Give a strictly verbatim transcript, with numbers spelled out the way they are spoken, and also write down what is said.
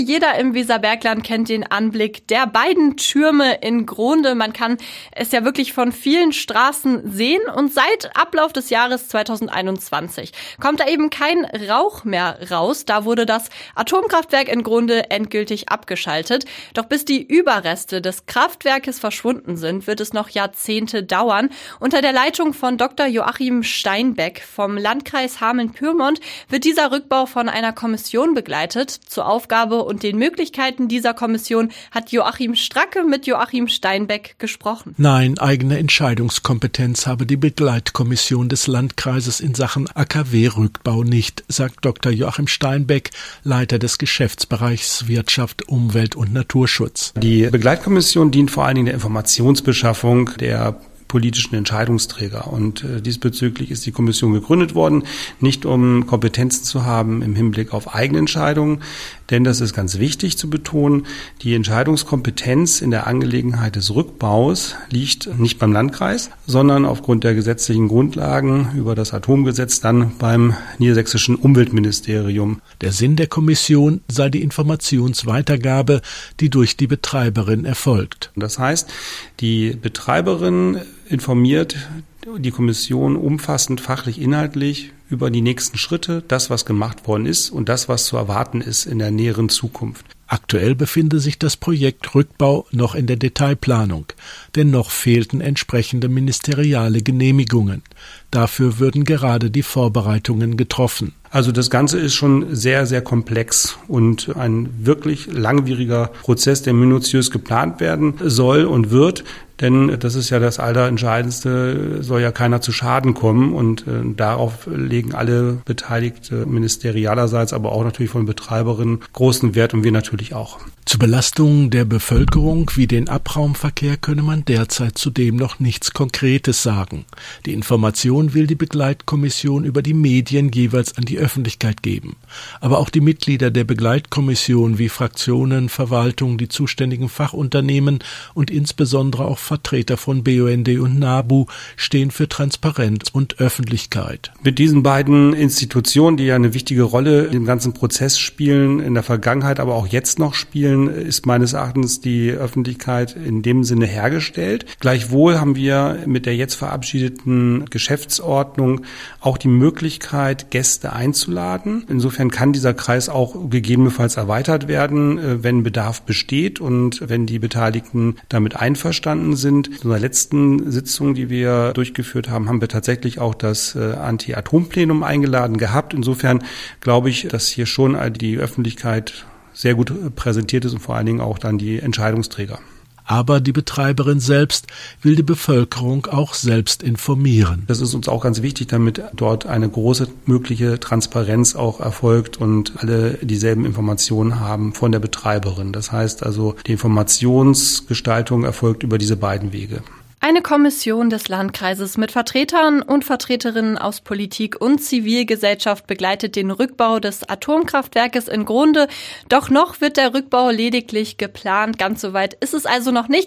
Jeder im Weserbergland kennt den Anblick der beiden Türme in Gronde. Man kann es ja wirklich von vielen Straßen sehen. Und seit Ablauf des Jahres zweitausendeinundzwanzig kommt da eben kein Rauch mehr raus. Da wurde das Atomkraftwerk in Gronde endgültig abgeschaltet. Doch bis die Überreste des Kraftwerkes verschwunden sind, wird es noch Jahrzehnte dauern. Unter der Leitung von Doktor Joachim Steinbeck vom Landkreis Hameln-Pyrmont wird dieser Rückbau von einer Kommission begleitet. Zur Aufgabe und den Möglichkeiten dieser Kommission hat Joachim Stracke mit Joachim Steinbeck gesprochen. Nein, eigene Entscheidungskompetenz habe die Begleitkommission des Landkreises in Sachen A K W-Rückbau nicht, sagt Doktor Joachim Steinbeck, Leiter des Geschäftsbereichs Wirtschaft, Umwelt und Naturschutz. Die Begleitkommission dient vor allen Dingen der Informationsbeschaffung der politischen Entscheidungsträger. Und äh, diesbezüglich ist die Kommission gegründet worden, nicht um Kompetenzen zu haben im Hinblick auf eigene Entscheidungen, denn das ist ganz wichtig zu betonen, die Entscheidungskompetenz in der Angelegenheit des Rückbaus liegt nicht beim Landkreis, sondern aufgrund der gesetzlichen Grundlagen über das Atomgesetz dann beim niedersächsischen Umweltministerium. Der Sinn der Kommission sei die Informationsweitergabe, die durch die Betreiberin erfolgt. Das heißt, die Betreiberin informiert die Kommission umfassend fachlich inhaltlich über die nächsten Schritte, das, was gemacht worden ist und das, was zu erwarten ist in der näheren Zukunft. Aktuell befinde sich das Projekt Rückbau noch in der Detailplanung, denn noch fehlten entsprechende ministeriale Genehmigungen. Dafür würden gerade die Vorbereitungen getroffen. Also das Ganze ist schon sehr, sehr komplex und ein wirklich langwieriger Prozess, der minutiös geplant werden soll und wird. Denn das ist ja das Allerentscheidendste, soll ja keiner zu Schaden kommen. Und äh, darauf legen alle Beteiligte ministerialerseits, aber auch natürlich von Betreiberinnen großen Wert und wir natürlich auch. Zu Belastungen der Bevölkerung wie den Abraumverkehr könne man derzeit zudem noch nichts Konkretes sagen. Die Information will die Begleitkommission über die Medien jeweils an die Öffentlichkeit geben. Aber auch die Mitglieder der Begleitkommission wie Fraktionen, Verwaltung, die zuständigen Fachunternehmen und insbesondere auch Vertreter von B U N D und NABU stehen für Transparenz und Öffentlichkeit. Mit diesen beiden Institutionen, die ja eine wichtige Rolle im ganzen Prozess spielen, in der Vergangenheit, aber auch jetzt noch spielen, ist meines Erachtens die Öffentlichkeit in dem Sinne hergestellt. Gleichwohl haben wir mit der jetzt verabschiedeten Geschäftsordnung auch die Möglichkeit, Gäste einzuladen. Insofern kann dieser Kreis auch gegebenenfalls erweitert werden, wenn Bedarf besteht und wenn die Beteiligten damit einverstanden sind. In unserer letzten Sitzung, die wir durchgeführt haben, haben wir tatsächlich auch das Anti-Atom-Plenum eingeladen gehabt. Insofern glaube ich, dass hier schon die Öffentlichkeit sehr gut präsentiert ist und vor allen Dingen auch dann die Entscheidungsträger. Aber die Betreiberin selbst will die Bevölkerung auch selbst informieren. Das ist uns auch ganz wichtig, damit dort eine große mögliche Transparenz auch erfolgt und alle dieselben Informationen haben von der Betreiberin. Das heißt also, die Informationsgestaltung erfolgt über diese beiden Wege. Eine Kommission des Landkreises mit Vertretern und Vertreterinnen aus Politik und Zivilgesellschaft begleitet den Rückbau des Atomkraftwerkes in Gronde. Doch noch wird der Rückbau lediglich geplant. Ganz so weit ist es also noch nicht.